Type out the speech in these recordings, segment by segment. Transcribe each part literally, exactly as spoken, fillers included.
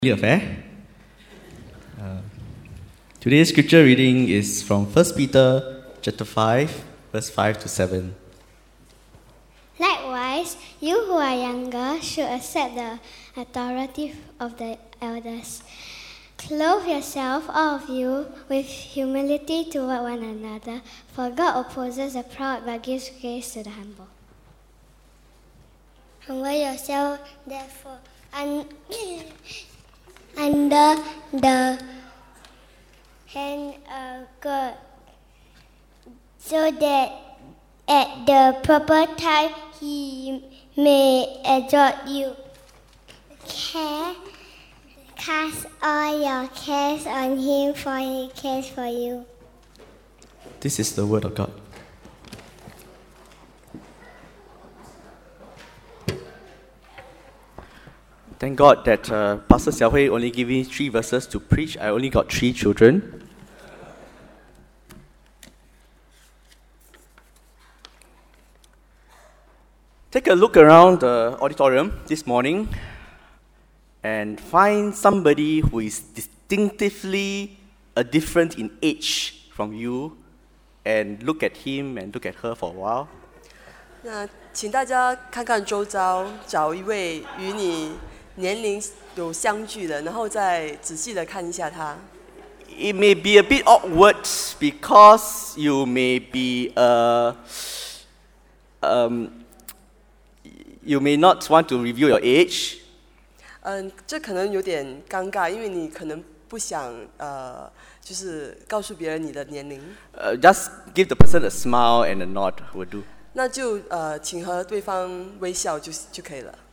Affair. Uh, today's scripture reading is from First Peter chapter five, verse five to seven. Likewise, you who are younger should accept the authority of the elders. Clothe yourself, all of you, with humility toward one another, for God opposes the proud but gives grace to the humble. Humble yourself, therefore, un- under the hand of God, so that at the proper time He may exhort you. Care, cast all your cares on Him, for He cares for you. This is the word of God. Thank God that uh, Pastor Xiao Hui only gave me three verses to preach. I only got three children. Take a look around the auditorium this morning and find somebody who is distinctively uh, different in age from you, and look at him and look at her for a while. 那请大家看看周遭，找一位与你年龄有相距的，然后再仔细的看一下他。 It may be a bit awkward because you may be uh, um, you may not want to reveal your age. 嗯，这可能有点尴尬，因为你可能不想呃，就是告诉别人你的年龄。 Uh, just give the person a smile and a nod will do. 那就呃，请和对方微笑就就可以了。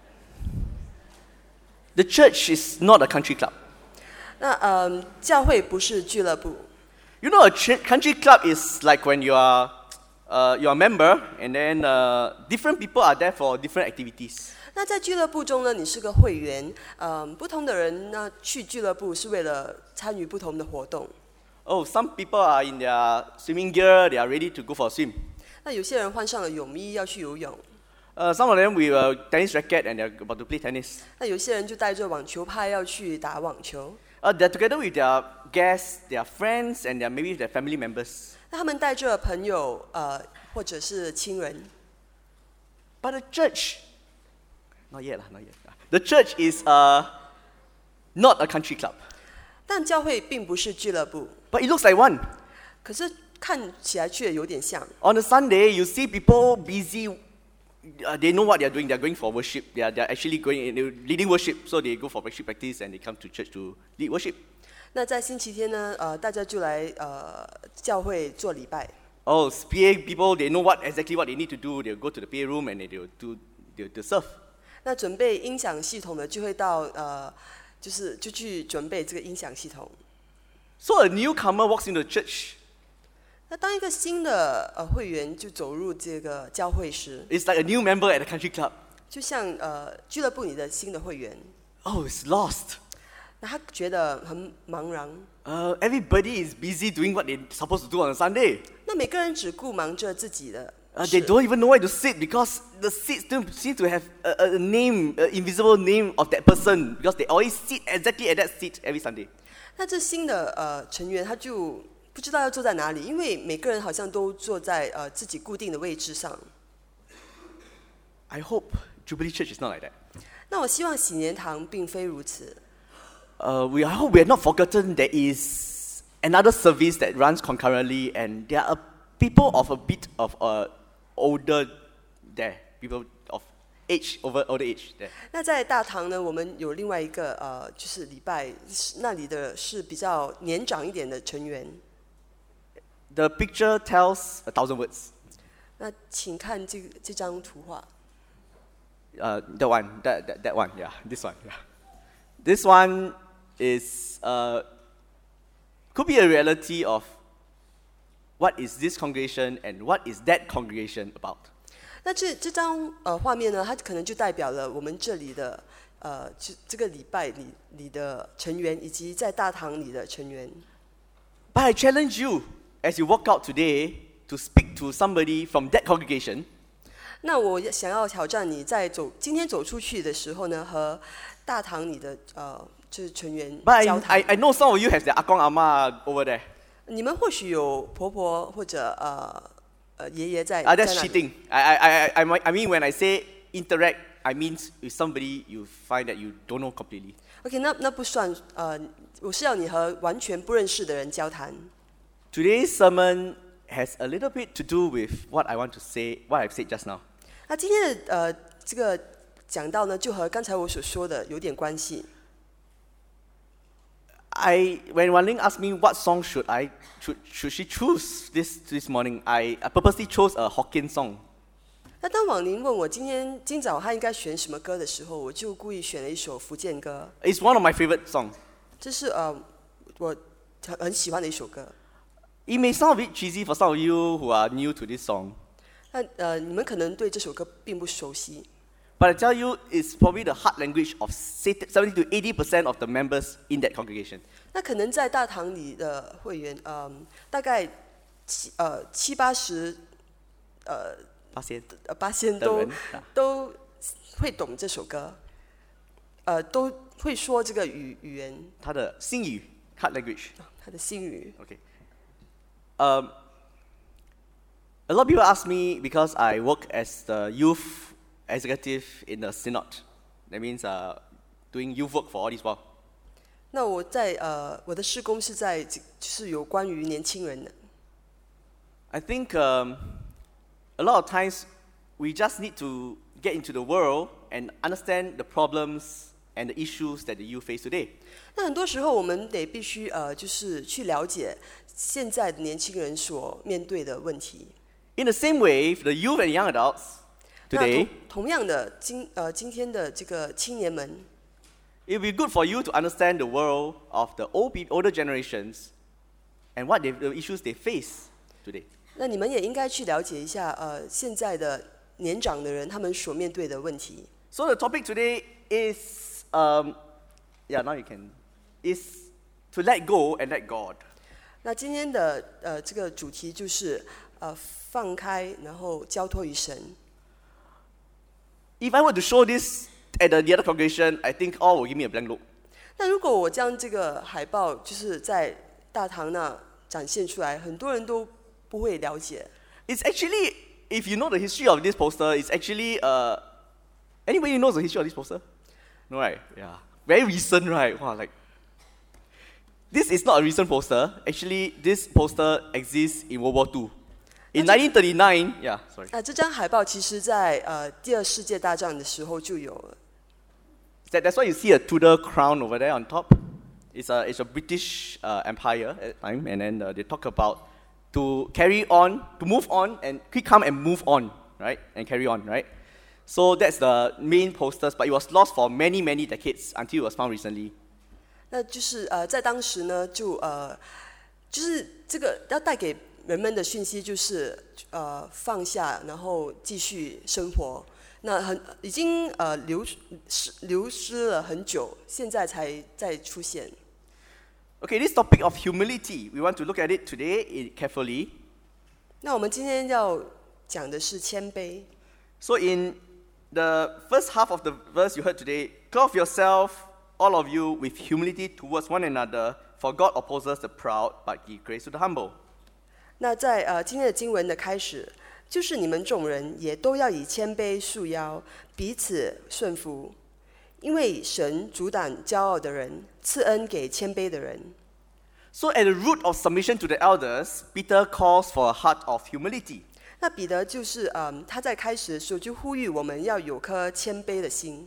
The church is not a country club. 那呃，教会不是俱乐部。 You know, a ch- country club is like when you are uh, you're a member, and then uh, different people are there for different activities. 那在俱乐部中呢，你是个会员，嗯，不同的人呢去俱乐部是为了参与不同的活动。 Oh, some people are in their swimming gear; they are ready to go for a swim. 那有些人换上了泳衣要去游泳。 Uh, some of them with a tennis racket and they're about to play tennis. 那有些人就带着网球拍要去打网球。 Uh, they're together with their guests, their friends, and their, maybe their family members. 那他们带着朋友，呃，或者是亲人。 But the church, not yet, not yet. The church is uh, not a country club. 但教会并不是俱乐部， But it looks like one. 可是看起来却有点像。 On a Sunday, you see people busy. Uh, they know what they're doing. They're going for worship. They are, they're actually going, they're leading worship. So they go for worship practice and they come to church to lead worship. 那在星期天呢，呃，大家就来呃教会做礼拜。 Oh, P A people, they know what exactly what they need to do. They'll go to the P A room and they'll do, they'll, they'll serve. 那准备音响系统的就会到呃，就是就去准备这个音响系统。 So a newcomer walks into the church. 那当一个新的呃会员就走入这个教会时， It's like a new member at a country club. 就像呃俱乐部里的新的会员， Oh, it's lost. 那他觉得很茫然。 Uh, everybody is busy doing what they're supposed to do on a Sunday. 那每个人只顾忙着自己的 Uh, 事 they don't even know where to sit because the seats don't seem to have a, a name, an invisible name of that person, because they always sit exactly at that seat every Sunday. 那这新的呃成员他就不知道要坐在哪里，因为每个人好像都坐在呃自己固定的位置上。 I hope Jubilee Church is not like that. 那我希望喜年堂并非如此。 Uh, we, I hope we have not forgotten there is another service that runs concurrently, and there are people of a bit of uh, older there, people of age, over older age there. 那在大堂呢，我们有另外一个呃，就是礼拜那里的是比较年长一点的成员。 The picture tells a thousand words. 那请看这个这张图画。 Uh, that one, that, that, that one, yeah, this one, yeah. This one is, uh, could be a reality of what is this congregation and what is that congregation about. 那这这张呃画面呢，它可能就代表了我们这里的呃这这个礼拜里里的成员，以及在大堂里的成员。 But I challenge you as you walk out today to speak to somebody from that congregation. 那我想要挑战你，在走今天走出去的时候呢，和大堂里的呃就是成员 But 交 I, 谈。 I, I know some of you have their akong ama over there. 你们或许有婆婆或者呃呃爷爷在 Ah, 在 that's 那里。 cheating. I, I, I, I, I mean, when I say interact, I mean with somebody you find that you don't know completely. OK， 那那不算呃，我是要你和完全不认识的人交谈。 Today's sermon has a little bit to do with what I want to say, what I've said just now. 那今天的呃这个讲到呢，就和刚才我所说的有点关系。 I, when Wan Ling asked me what song should I, should, should she choose this, this morning, I, I purposely chose a Hokkien song. 那当网宁问我今天今早他应该选什么歌的时候，我就故意选了一首福建歌， It's one of my favorite songs. 这是呃我很很喜欢的一首歌。 It may sound a bit cheesy for some of you who are new to this song, 那呃你们可能对这首歌并不熟悉， but I tell you, it's probably the heart language of seventy to eighty percent of the members in that congregation. 那可能在大堂里的会员，嗯、大概七呃七八十呃发现呃八仙的都人啊都会懂这首歌，呃都会说这个语语言， 他的心语 heart language. 他的心语。 Okay. Um, a lot of people ask me because I work as the youth executive in the synod. That means uh, doing youth work for all this while. 那我在呃我的事工是在就是有关于年轻人的。 I think um, a lot of times we just need to get into the world and understand the problems and the issues that the youth face today. 那很多时候我们得必须呃就是去了解现在的年轻人所面对的问题。 In the same way, for the youth and young adults 那 today, 同同样的今呃今天的这个青年们， it will be good for you to understand the world of the old pe- older generations and what they, the issues they face today. 那你们也应该去了解一下呃现在的年长的人他们所面对的问题。 So the topic today is, um, yeah, now you can, is to let go and let God. 那今天的呃这个主题就是呃放开，然后交托于神。 If I were to show this at the, the other congregation, I think all will give me a blank look. 那如果我将这个海报就是在大堂那展现出来，很多人都不会了解。 It's actually, if you know the history of this poster, it's actually, uh, anybody knows the history of this poster? No, right? Yeah. Very recent, right? Wow, like, this is not a recent poster. Actually, this poster exists in World War Two. In nineteen thirty-nine, yeah, sorry. 那这张海报其实在呃第二世界大战的时候就有了。 That, that's why you see a Tudor crown over there on top. It's a, it's a British uh, empire at the time, and then uh, they talk about to carry on, to move on, and quick come and move on, right? And carry on, right? So that's the main posters, but it was lost for many, many decades until it was found recently. 那就是呃在当时呢，就呃就是这个要带给人们的讯息就是呃放下，然后继续生活。那很已经呃流失流失了很久，现在才再出现。 Okay, this topic of humility, we want to look at it today i- carefully. 那我们今天要讲的是谦卑。 So in the first half of the verse you heard today, clothe yourself, all of you, with humility towards one another, for God opposes the proud, but gives grace to the humble. 那在呃今天的经文的开始，就是你们众人也都要以谦卑束腰，彼此顺服，因为神阻挡骄傲的人，赐恩给谦卑的人。 So at the root of submission to the elders, Peter calls for a heart of humility. 那彼得就是嗯他在开始的时候就呼吁我们要有颗谦卑的心。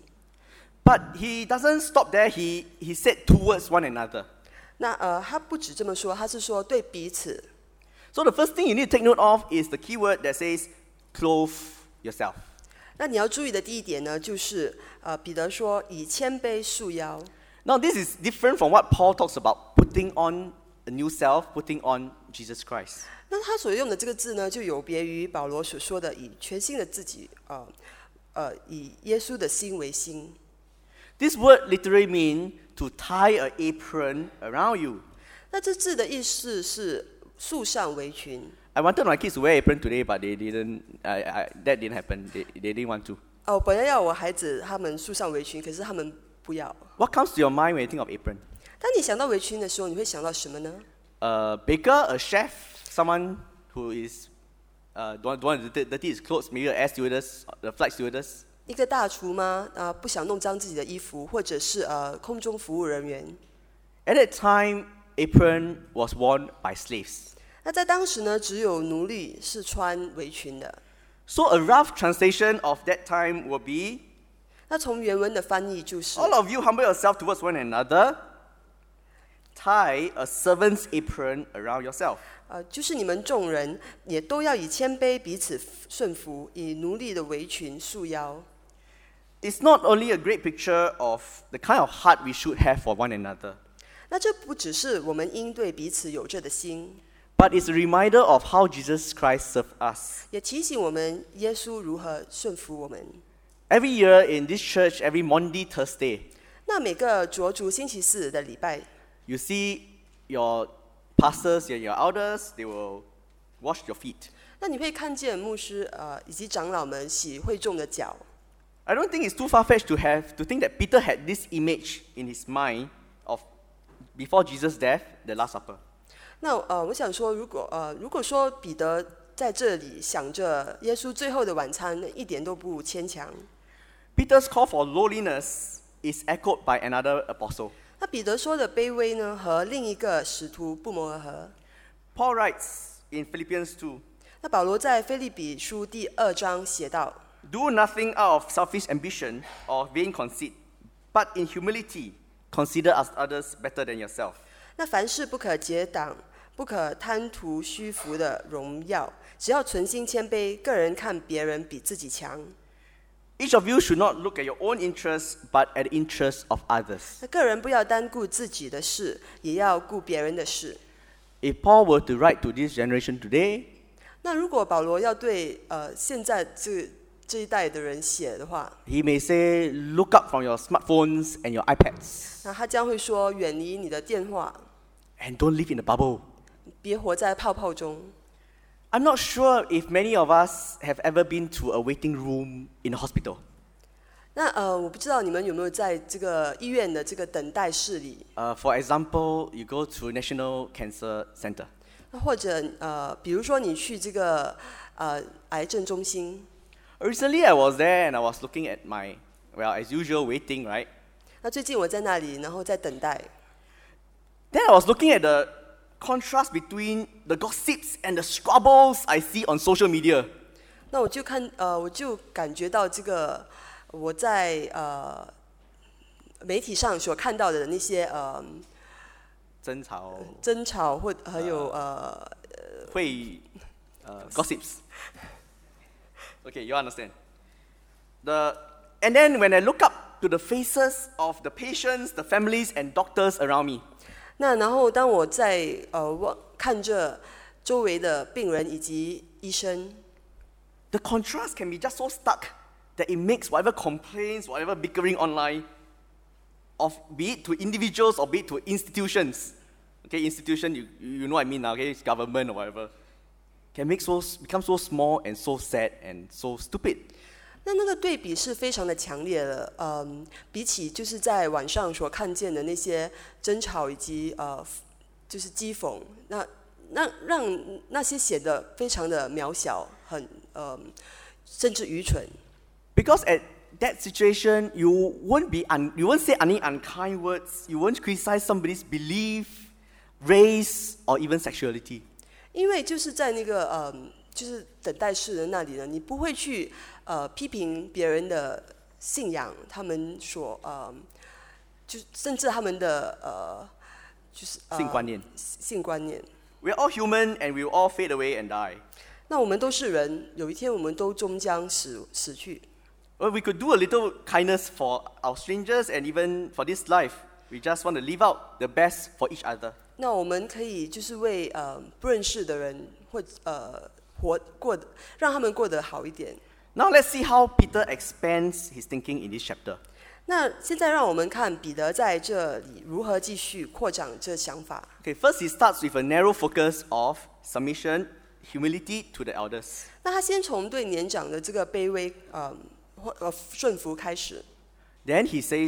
But he doesn't stop there, he, he said towards one another. 那呃他不止这么说，他是说对彼此。 So the first thing you need to take note of is the key word that says, clothe yourself. 那你要注意的第一点呢，就是呃彼得说以谦卑束腰。 Now this is different from what Paul talks about, putting on a new self, putting on Jesus Christ. 那他所用的这个字呢，就有别于保罗所说的以全新的自己，呃呃以耶稣的心为心。 This word literally means to tie an apron around you. 那这字的意思是束上围裙。 I wanted my kids to wear apron today, but they didn't. I, I, that didn't happen. They, they didn't want to. 哦，本来要我孩子他们束上围裙，可是他们不要。 What comes to your mind when you think of apron? 当你想到围裙的时候，你会想到什么呢？ A baker, a chef, someone who is uh, don't, don't want to dirty his clothes, maybe an air stewardess, the flight stewardess. 一个大厨吗？啊、不想弄脏自己的衣服，或者是呃空中服务人员。 At that time, apron was worn by slaves. 那在当时呢，只有奴隶是穿围裙的。 So a rough translation of that time would be, 那从原文的翻译就是， all of you humble yourself towards one another, tie a servant's apron around yourself. 呃，就是你们众人也都要以谦卑彼此顺服，以奴隶的围裙束腰。 It's not only a great picture of the kind of heart we should have for one another, 那这不只是我们应对彼此有这的心， but it's a reminder of how Jesus Christ served us. 也提醒我们耶稣如何顺服我们。 Every year in this church, every Maundy Thursday, 那每个着足星期四的礼拜， you see your pastors and your elders, they will wash your feet. 那你会看见牧师呃以及长老们洗会众的脚。 I don't think it's too far-fetched to have to think that Peter had this image in his mind of before Jesus' death, the Last Supper. 那呃，我想说，如果呃，如果说彼得在这里想着耶稣最后的晚餐，那一点都不牵强。 Peter's call for lowliness is echoed by another apostle. 那彼得说的卑微呢，和另一个使徒不谋而合。 Paul writes in Philippians two, 那保罗在腓立比书第二章写道： do nothing out of selfish ambition or vain conceit, but in humility consider as others better than yourself. 那凡事不可结党，不可贪图虚浮的荣耀，只要存心谦卑，个人看别人比自己强。 Each of you should not look at your own interests, but at the interests of others. 那个人不要单顾自己的事，也要顾别人的事。 If Paul were to write to this generation today, 那如果保罗要对呃现在这这一代的人写的话， he may say, look up from your smartphones and your iPads, 那他将会说：远离你的电话， and don't live in the bubble. 别活在泡泡中。 I'm not sure if many of us have ever been to a waiting room in a hospital. 那呃，我不知道你们有没有在这个医院的这个等待室里， Uh, for example, you go to National Cancer Center. 那或者呃，比如说你去这个呃癌症中心， Recently, I was there and I was looking at my, well, as usual, waiting, right? 那最近我在那里，然后在等待。 Then I was looking at the contrast between the gossips and the squabbles I see on social media. 那我就看呃，我就感觉到这个我在呃媒体上所看到的那些呃争吵， 争吵或还有呃会 uh, gossips. Okay, you understand. The and then when I look up to the faces of the patients, the families, and doctors around me, 那然后当我在呃望看着周围的病人以及医生， the contrast can be just so stark that it makes whatever complaints, whatever bickering online, of be it to individuals or be it to institutions, okay, institution, you, you know what I mean now, okay, it's government or whatever, can make so become so small and so sad and so stupid. 那那个对比是非常的强烈的，嗯，比起就是在网上所看见的那些争吵以及呃，就是讥讽，那那让那些显得非常的渺小，很呃，甚至愚蠢。 Because at that situation, you won't be un, you won't say any unkind words, you won't criticize somebody's belief, race, or even sexuality. 因为就是在那个呃，就是等待室的那里呢，你不会去呃批评别人的信仰，他们所呃，就甚至他们的呃，就是、呃、 性观念。 性观念。 We're all human and we will all fade away and die. 那我们都是人，有一天我们都终将死死去。 Well, we could do a little kindness for our strangers and even for this life. We just want to live out the best for each other. 那我们可以就是为呃不认识的人或呃活过得，让他们过得好一点。 Now let's see how Peter expands his thinking in this chapter. 那现在让我们看彼得在这里如何继续扩展这想法。 Okay, first he starts with a narrow focus of submission, humility to the elders. 那他先从对年长的这个卑微呃或呃顺服开始。 Then he says it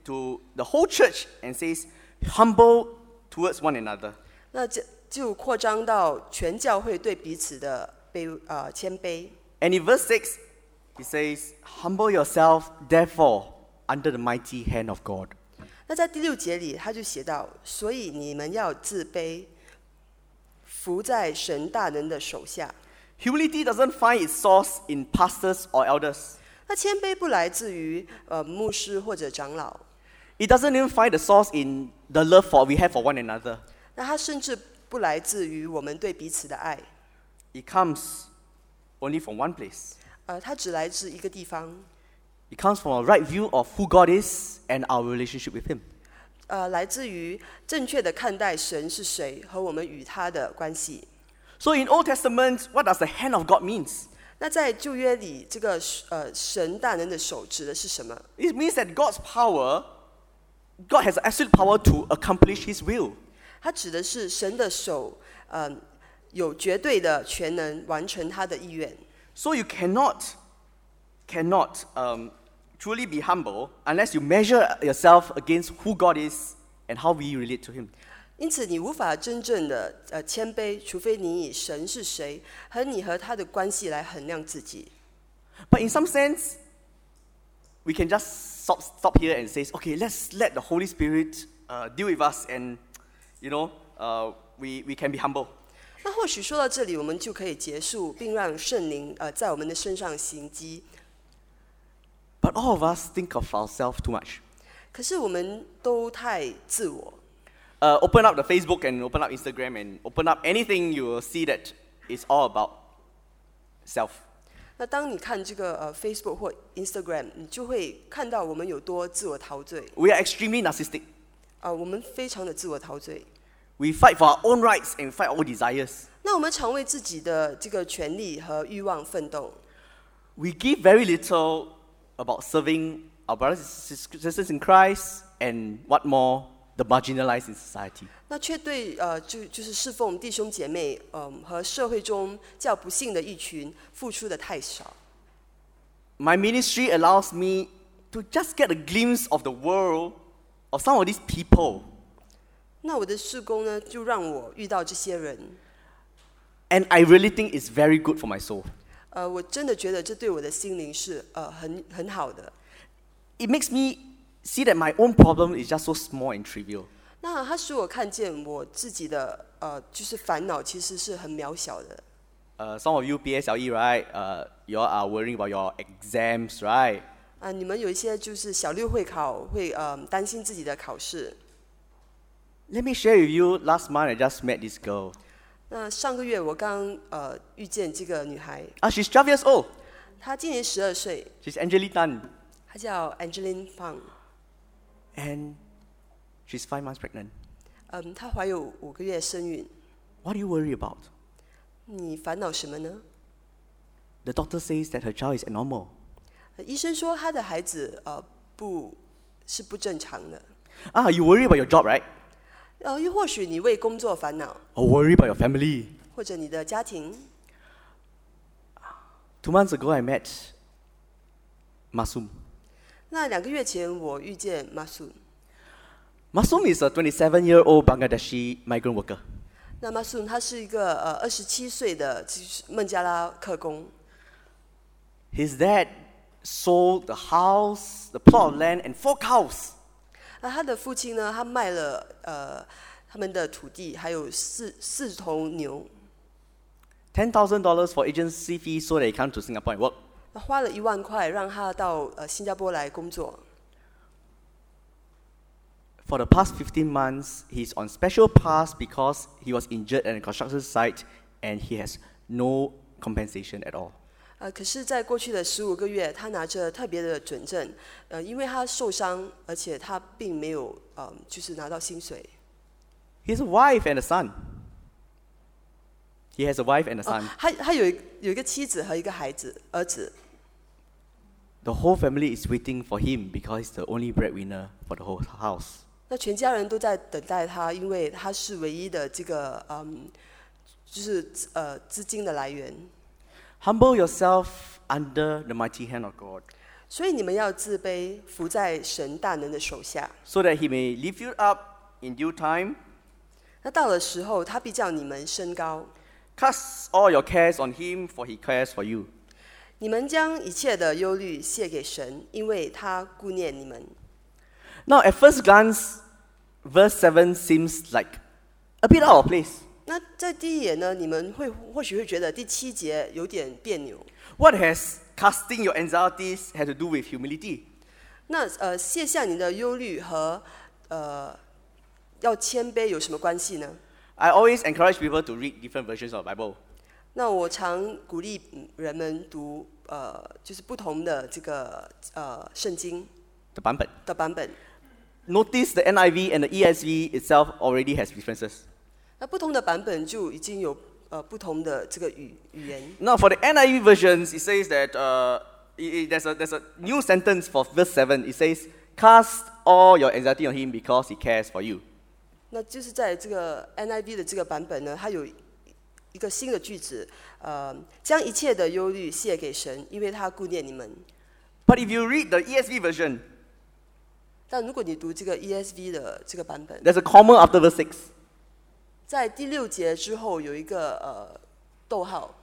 to the whole church and says, humble towards one another. 那这就扩张到全教会对彼此的卑呃谦卑。 And in verse six, he says, humble yourself, therefore, under the mighty hand of God. 那在第六节里，他就写到，所以你们要自卑，服在神大能的手下。 Humility doesn't find its source in pastors or elders. 那谦卑不来自于呃牧师或者长老， It doesn't even find the source in the love for we have for one another. 那它甚至不来自于我们对彼此的爱， It comes only from one place. 呃，它只来自一个地方， It comes from a right view of who God is and our relationship with Him. 呃，来自于正确的看待神是谁和我们与他的关系。 So in Old Testament, what does the hand of God means? 那在旧约里，这个呃神大能的手指的是什么？ It means that God's power, God has absolute power to accomplish His will. 它指的是神的手，嗯、呃，有绝对的全能完成他的意愿。 So you cannot, cannot um, truly be humble unless you measure yourself against who God is and how we relate to Him. 因此，你无法真正的呃谦卑，除非你以神是谁和你和他的关系来衡量自己。 But in some sense, we can just stop, stop here and say, okay, let's let the Holy Spirit uh, deal with us and, you know, uh, we, we can be humble. 那或许说到这里，我们就可以结束，并让圣灵呃在我们的身上行迹。 But all of us think of ourselves too much. 可是我们都太自我。 Uh, open up the Facebook and open up Instagram and open up anything, you will see that it's all about self. 那当你看这个呃 Facebook 或 Instagram， 你就会看到我们有多自我陶醉。 We are extremely narcissistic. 啊、我们非常的自我陶醉。 We fight for our own rights and fight our own desires. 那我们常为自己的这个权利和欲望奋斗。 We give very little about serving our brothers and sisters in Christ and what more, the marginalized in society. 那却对呃就就是侍奉弟兄姐妹，嗯、和社会中较不幸的一群付出的太少。 My ministry allows me to just get a glimpse of the world of some of these people. 那我的事工呢，就让我遇到这些人。 And I really think it's very good for my soul. 呃，我真的觉得这对我的心灵是呃很很好的。 It makes me see that my own problem is just so small and trivial. 那它使我看见我自己的呃就是烦恼其实是很渺小的。 Uh, some of you P S L E, right? Uh, you all are worrying about your exams, right? 啊、你们有一些就是小六会考，会呃担心自己的考试。 Let me share with you, last month I just met this girl. 那上个月我刚呃遇见这个女孩， Ah, she's twelve years old. 她今年十二岁， She's Angeline Tan. 她叫 Angeline Fang， And she's five months pregnant. 嗯，她怀有五个月身孕。 What do you worry about? 你烦恼什么呢？ The doctor says that her child is abnormal. 呃医生说她的孩子呃不是不正常的。 Ah, you worry about your job, right? 呃，又或许你为工作烦恼， Or worry about your family. 或者你的家庭。 Two months ago I met Masum. 那两个月前我遇见马苏， Masum is a twenty-seven-year-old Bangladeshi migrant worker. 那马苏他是一个呃二十七岁的就是孟加拉客工。 His dad sold the house, the plot of land, and four cows. 那他的父亲呢，他卖了呃他们的土地，还有四四头牛， ten thousand dollars for agency fees so that he come to Singapore and work. 那花了一万块让他到呃新加坡来工作。 For the past fifteen months, he's on special pass because he was injured at a construction site and he has no compensation at all. 呃，可是，在过去的十五个月，他拿着特别的准证，呃，因为他受伤，而且他并没有呃，就是拿到薪水。 He has a wife and a son. He has a wife and a 哦 son.， 他他有一有一个妻子和一个孩子，儿子。 The whole family is waiting for him because he's the only breadwinner for the whole house. 那全家人都在等待他，因为他是唯一的这个嗯，就是呃资金的来源。 Humble yourself under the mighty hand of God. 所以你们要自卑，服在神大能的手下。 so that he may lift you up in due time. 那到了时候，他必叫你们升高。 Cast all your cares on him, for he cares for you. 你们将一切的忧虑卸给神，因为他顾念你们。 Now, at first glance, verse seven seems like a bit out of place. 那在第一眼呢，你们会或许会觉得第七节有点别扭。 What has casting your anxieties had to do with humility? 那呃，卸下你的忧虑和呃要谦卑有什么关系呢？ I always encourage people to read different versions of the Bible. 那我常鼓励人们读呃，就是不同的这个呃圣经 The 版本。 的版本。 Notice the N I V and the E S V itself already has differences. 那不同的版本就已经有呃不同的这个语语言。 Now, for the N I V versions, it says that uh, it, it, there's, a, there's a new sentence for verse seven. It says, "Cast all your anxiety on him because he cares for you." 那就是在这个 N I V 的这个版本呢，它有一个新的句子，呃，将一切的忧虑卸给神，因为他顾念你们。 But if you read the E S V version, 但如果你读这个 E S V 的这个版本， there's a comma after verse six. 在第六节之后有一个呃逗号。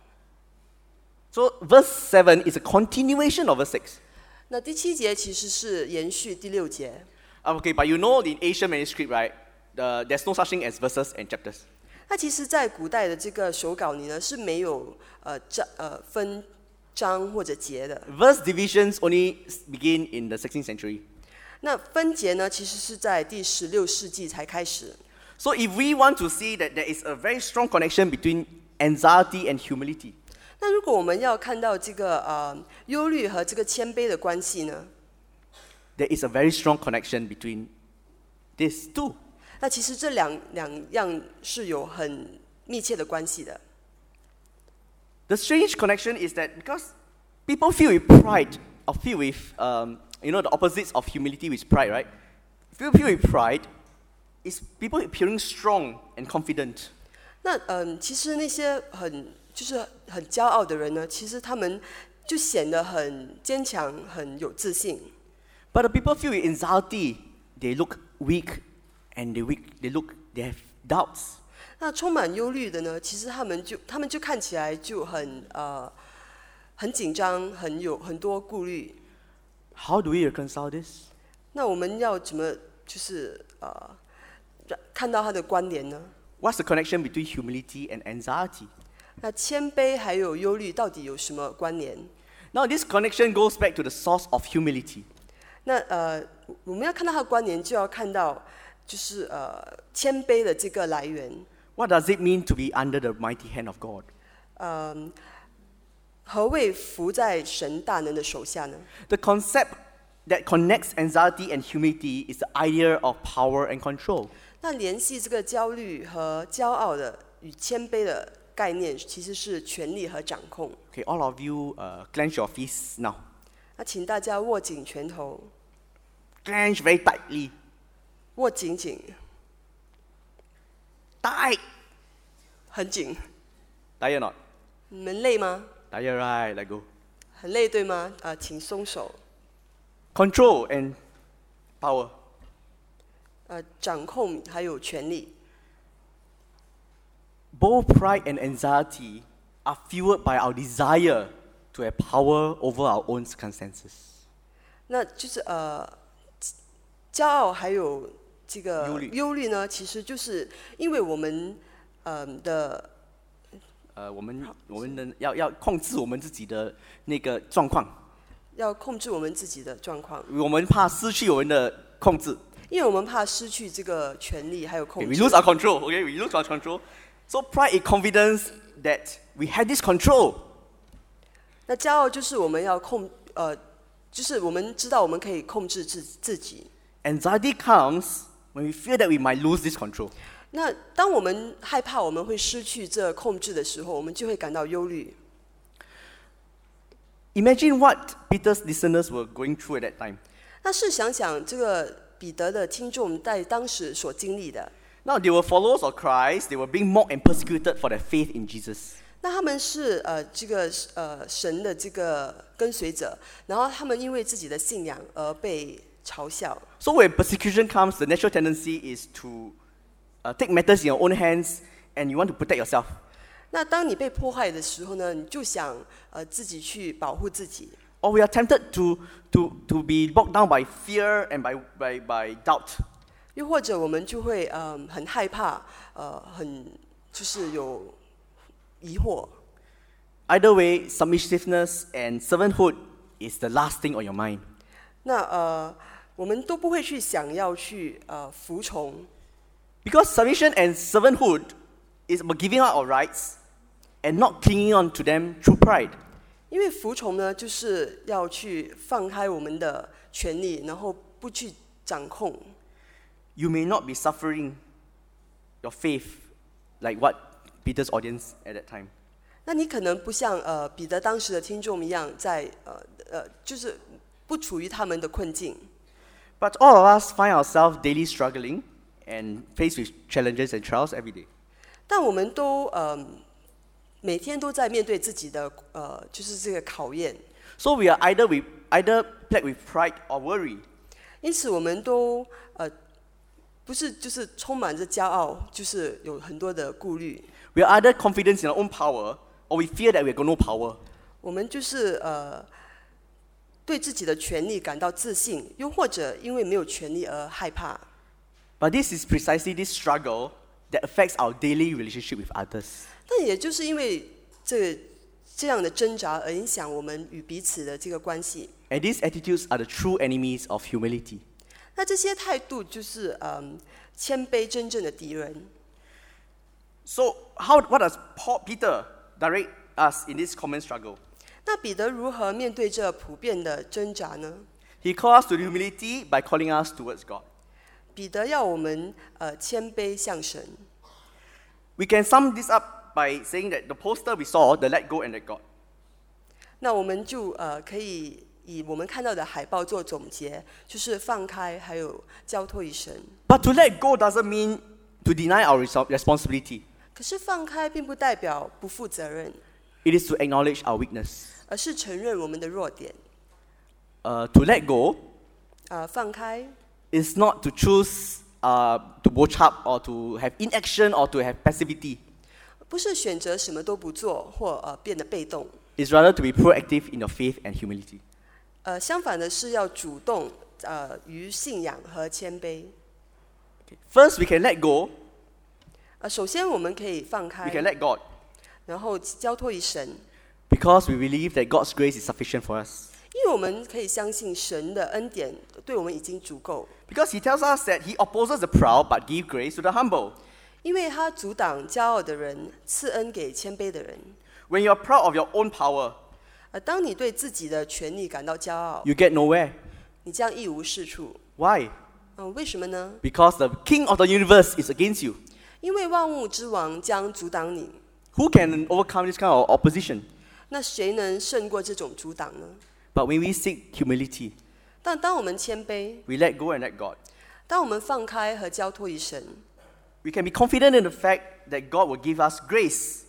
So verse seven is a continuation of verse six. 那第七节其实是延续第六节。 Okay, but you know in Asian manuscript, right? The, there's no such thing as verses and chapters. 那其实，在古代的这个手稿里呢，是没有呃章呃分章或者节的。 Verse divisions only begin in the sixteenth century. 那分节呢，其实是在第十六世纪才开始。 So if we want to see that there is a very strong connection between anxiety and humility, 那如果我们要看到这个呃忧虑和这个谦卑的关系呢， there is a very strong connection between these two. 那其实这两两样是有很密切的关系的。 The strange connection is that because people feel with pride, or feel with, um, you know, the opposites of humility with pride, right? Feel feel with pride is people appearing strong and confident. 那嗯，其实那些很就是很骄傲的人呢，其实他们就显得很坚强、很有自信。 But the people feel with anxiety, they look weak, and they weak, they look, they have doubts. 那充满忧虑的呢，其实他们就他们就看起来就很呃很紧张，很有很多顾虑。 How do we reconcile this? 那我们要怎么就是呃看到他的关联呢？ What's the connection between humility and anxiety? 那谦卑还有忧虑到底有什么关联？ Now, this connection goes back to the source of humility. 那呃我们要看到它的关联，就要看到就是呃谦卑的这个来源。 What does it mean to be under the mighty hand of God? 嗯，何谓服在神大能的手下呢？ The concept that connects anxiety and humility is the idea of power and control. 那联系这个焦虑和骄傲的与谦卑的概念，其实是权力和掌控。 Okay, all of you uh, clench your fists now. 那请大家握紧拳头， Clench very tightly. 握紧紧， Tight. 很紧。 Tired or not? 你们累吗？ Tired, right? Let go. 很累对吗？啊、请松手。 Control and power. 呃，掌控还有权力。 Both pride and anxiety are fueled by our desire to have power over our own circumstances. 那就是呃，骄傲还有这个忧虑忧虑呢，其实就是因为我们呃的呃，我们我们的要要控制我们自己的那个状况， 要控制我们自己的状况， 我们怕失去我们的控制。 因为我们怕失去这个权利还有控 Okay, we 制。 lose our control. Okay, we lose our control. So pride is confidence that we have this control. 那骄傲就是我们要控呃，就是我们知道我们可以控制自自己。 Anxiety comes when we feel that we might lose this control. 那当我们害怕我们会失去这控制的时候，我们就会感到忧虑。 Imagine what Peter's listeners were going through at that time. 那试想想，这个彼得的听众在当时所经历的， Now, they were followers of Christ. They were being mocked and persecuted for their faith in Jesus. 那他们是呃这个呃神的这个跟随者，然后他们因为自己的信仰而被嘲笑。 So when persecution comes, the natural tendency is to uh, take matters in your own hands, and you want to protect yourself. 那当你被迫害的时候呢，你就想呃自己去保护自己。 Or we are tempted to, to, to be bogged down by fear and by, by, by doubt. 又或者我们就会呃很害怕，呃很就是有疑惑。 Either way, submissiveness and servanthood is the last thing on your mind. 那呃我们都不会去想要去呃服从。 Because submission and servanthood is about giving up our rights and not clinging on to them through pride. 因为服从呢，就是要去放开我们的权利，然后不去掌控。 You may not be suffering your faith like what Peter's audience at that time. 那你可能不像呃彼得当时的听众一样在，呃呃就是不处于他们的困境。 But all of us find ourselves daily struggling and faced with challenges and trials every day. 但我们都呃每天都在面对自己的呃就是这个考验。 So we are either with either plagued with pride or worry. 因此我们都呃不是就是充满着骄傲，就是有很多的顾虑。 We are either confident in our own power or we fear that we have got no power. 我们就是呃对自己的权利感到自信，又或者因为没有权利而害怕。 But this is precisely this struggle that affects our daily relationship with others. 但也就是因为这这样的挣扎而影响我们与彼此的这个关系。 And these attitudes are the true enemies of humility. 那这些态度就是嗯谦卑真正的敌人。 So how what does Paul, Peter direct us in this common struggle? 那彼得如何面对这普遍的挣扎呢？ He calls us to humility by calling us towards God. 彼得要我们呃谦卑向神。 We can sum this up by saying that the poster we saw, the let go and let God. 那我们就呃可以以我们看到的海报做总结，就是放开，还有交托于神。 But to let go doesn't mean to deny our responsibility. 可是放开并不代表不负责任， It is to acknowledge our weakness. 而是承认我们的弱点。 Uh, to let go 呃，放开 is not to choose uh, to watch up or to have inaction or to have passivity. 不是选择什么都不做或呃变得被动， It's rather to be proactive in your faith and humility. 呃，相反的是要主动呃于信仰和谦卑。 First, we can let go. 呃，首先我们可以放 We 开， can let God 然后交托于神， because we believe that God's grace is sufficient for us. 因为我们可以相信神的恩典对我们已经足够， Because He tells us that He opposes the proud but gives grace to the humble. 因为他阻挡骄傲的人，赐恩给谦卑的人。 When you're proud of your own power, 呃，当你对自己的权利感到骄傲， you get nowhere. 你将一无是处。 Why? 嗯、为什么呢？ Because the King of the universe is against you. 因为万物之王将阻挡你， Who can overcome this kind of opposition? 那谁能胜过这种阻挡呢？ But when we seek humility, 但当我们谦卑， we let go and let God. 当我们放开和交托于神， We can be confident in the fact that God will give us grace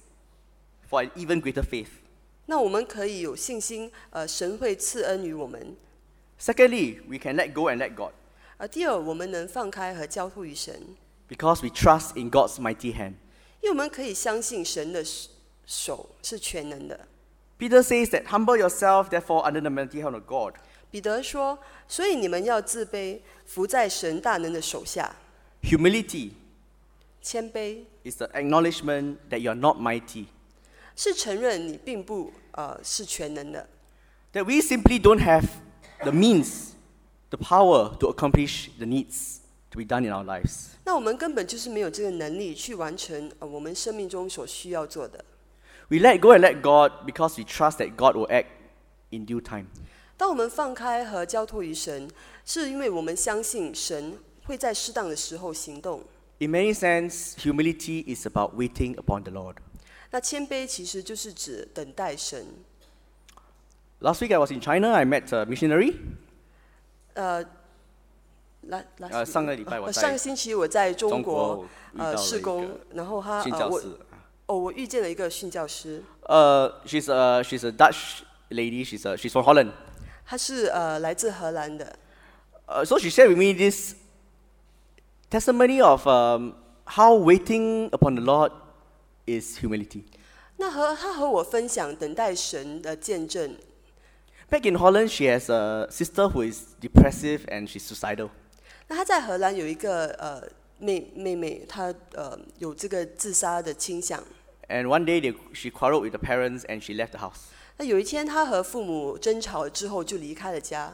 for an even greater faith. 那我们可以有信心，呃，神会赐恩于我们。 Secondly, we can let go and let God 而第二，我们能放开和交托于神， because we trust in God's mighty hand. 因为我们可以相信神的手是全能的。 Peter says that humble yourself, therefore, under the mighty hand of God. 彼得说：“所以你们要自卑，服在神大能的手下。 Humility 谦卑 is the acknowledgement that you are not mighty, 是承认你并不呃是全能的， that we simply don't have the means, the power to accomplish the needs to be done in our lives. 那我们根本就是没有这个能力去完成呃我们生命中所需要做的。 We let go and let God because we trust that God will act in due time. 当我们放开和交托于神，是因为我们相信神会在适当的时候行动。 In many sense, humility is about waiting upon the Lord. 那谦卑其实就是指等待神。 Last week I was in China. I met a missionary. 呃，来来， 呃上个礼拜我在上个星期我在中国中国遇到了呃施工一个， 然后他宣呃我教士哦，我遇见了一个训教师， Uh, she's a she's a Dutch lady. She's a, she's from Holland. 他是呃来自荷兰的。 Uh, so she shared with me this testimony of um, how waiting upon the Lord is humility. 那和他和我分享等待神的见证。 Back in Holland, she has a sister who is depressive and she's suicidal. 那他在荷兰有一个呃妹妹妹，她呃有这个自杀的倾向。 And one day they, she quarreled with the parents and she left the house. 那有一天，他和父母争吵了之后，就离开了家。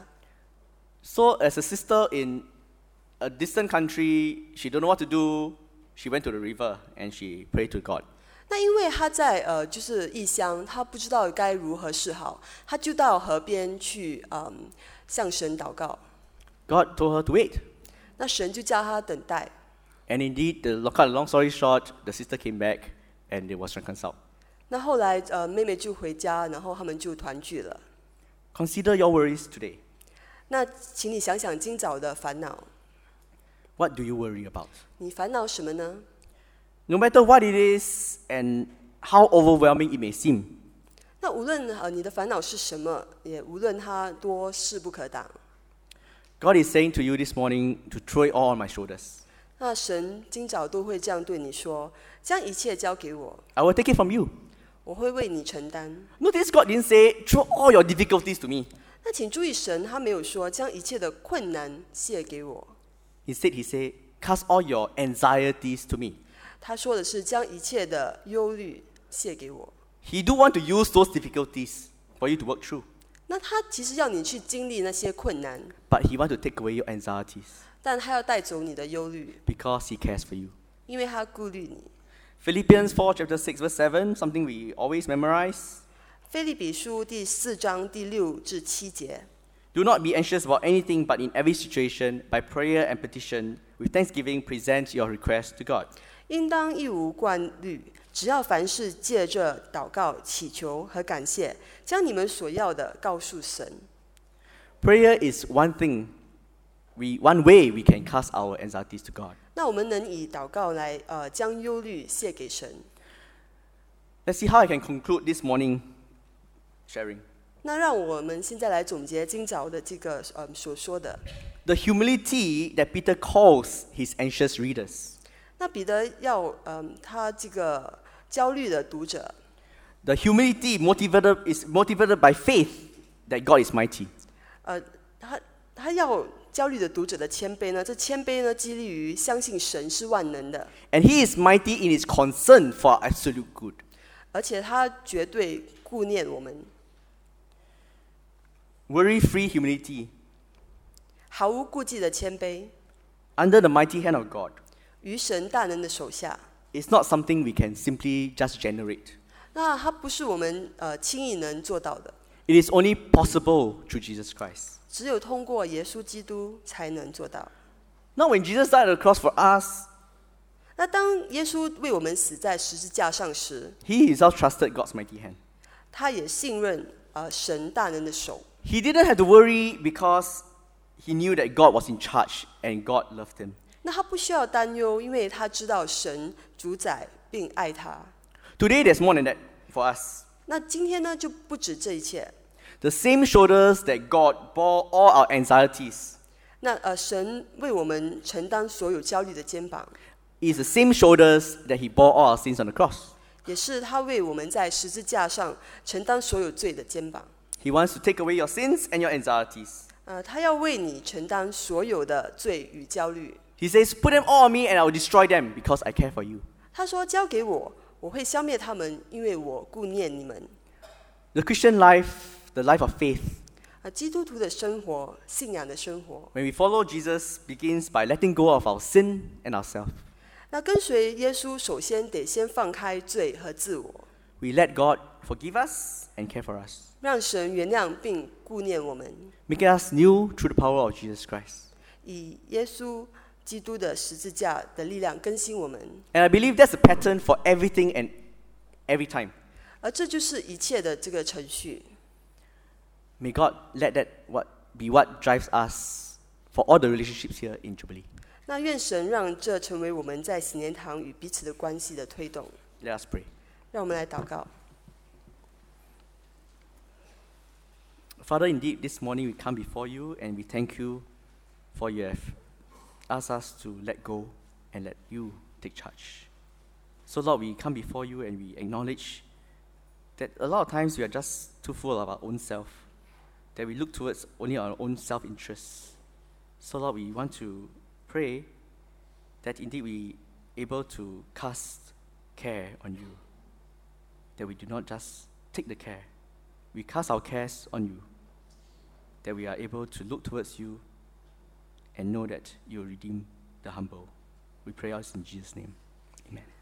So as a sister in a distant country, she don't know what to do. She went to the river and she prayed to God. 那因为他在呃就是异乡，他不知道该如何是好，他就到河边去嗯向神祷告。 God told her to wait. 那神就叫他等待。 And indeed, the cut a long story short, the sister came back and they was reconciled. 那后来呃妹妹就回家，然后他们就团聚了。 Consider your worries today. 那请你想想今早的烦恼， What do you worry about? 你烦恼什么呢？ No matter what it is and how overwhelming it may seem, 那无论呃你的烦恼是什么，也无论它多势不可挡， God is saying to you this morning to throw it all on my shoulders. 那神今早都会这样对你说：将一切交给我， I will take it from you. 我会为你承担。 Notice God didn't say, throw all your difficulties to me. 那请注意，神他没有说将一切的困难卸给我， Instead, he said, cast all your anxieties to me. 他说的是将一切的忧虑卸给我。 He do want to use those difficulties for you to work through. 那他其实要你去经历那些困难， But he want to take away your anxieties 但他要带走你的忧虑， because he cares for you. 因为他顾虑你。 Philippians four, chapter six, verse seven, something we always memorize. 腓立比书第四章第六至七节。 Do not be anxious about anything, but in every situation, by prayer and petition, with thanksgiving, present your requests to God. 应当一无挂虑，只要凡事借着祷告、祈求和感谢，将你们所要的告诉神。 Prayer is one thing, we, one way we can cast our anxieties to God. 那我们能以祷告来呃将忧虑卸给神。 Let's see how I can conclude this morning sharing. 那让我们现在来总结今早的这个呃所说的。 The humility that Peter calls his anxious readers. 那彼得要嗯他这个焦虑的读者， The humility motivated is motivated by faith that God is mighty. 呃他他要焦虑的读者的谦卑呢，这谦卑呢激励于相信神是万能的， And he is mighty in his concern for our absolute good. 而且他绝对顾念我们。 Worry-free humility 毫无顾忌的谦卑， under the mighty hand of God 于神大能的手下。 is not something we can simply just generate. 那它不是我们呃轻易能做到的， It is only possible through Jesus Christ. 只有通过耶稣基督才能做到。 Now when Jesus died on the cross for us, 那当耶稣为我们死在十字架上时， he himself trusted God's mighty hand. 他也信任呃神大能的手。 He didn't have to worry because he knew that God was in charge and God loved him. 那他不需要担忧，因为他知道神主宰并爱他。 Today there's more than that for us. 那今天呢，就不止这一切。 The same shoulders that God bore all our anxieties 那呃，神为我们承担所有焦虑的肩膀， is the same shoulders that he bore all our sins on the cross. 也是他为我们在十字架上承担所有罪的肩膀。 He wants to take away your sins and your anxieties. 呃，他要为你承担所有的罪与焦虑。 He says, put them all on me and I will destroy them because I care for you. 他说：“交给我，我会消灭他们，因为我顾念你们。” The Christian life, the life of faith, 啊，基督徒的生活，信仰的生活， when we follow Jesus, begins by letting go of our sin and ourselves. 那跟随耶稣，首先得先放开罪和自我， We let God forgive us and care for us, 让神原谅并顾念我们， making us new through the power of Jesus Christ. 以耶稣基督的十字架的力量更新我们。 And I believe that's a pattern for everything and every time. 而这就是一切的这个程序。 May God let that what, be what drives us for all the relationships here in Jubilee. 那愿神让这成为我们在喜年堂与彼此的关系的推动。 Let us pray. 让我们来祷告。 Father, indeed, this morning we come before you and we thank you for you have asked us to let go and let you take charge. So, Lord, we come before you and we acknowledge that a lot of times we are just too full of our own self, that we look towards only our own self-interest. So, Lord, we want to pray that indeed we are able to cast care on you, that we do not just take the care, we cast our cares on you, that we are able to look towards you and know that you will redeem the humble. We pray us in Jesus' name. Amen.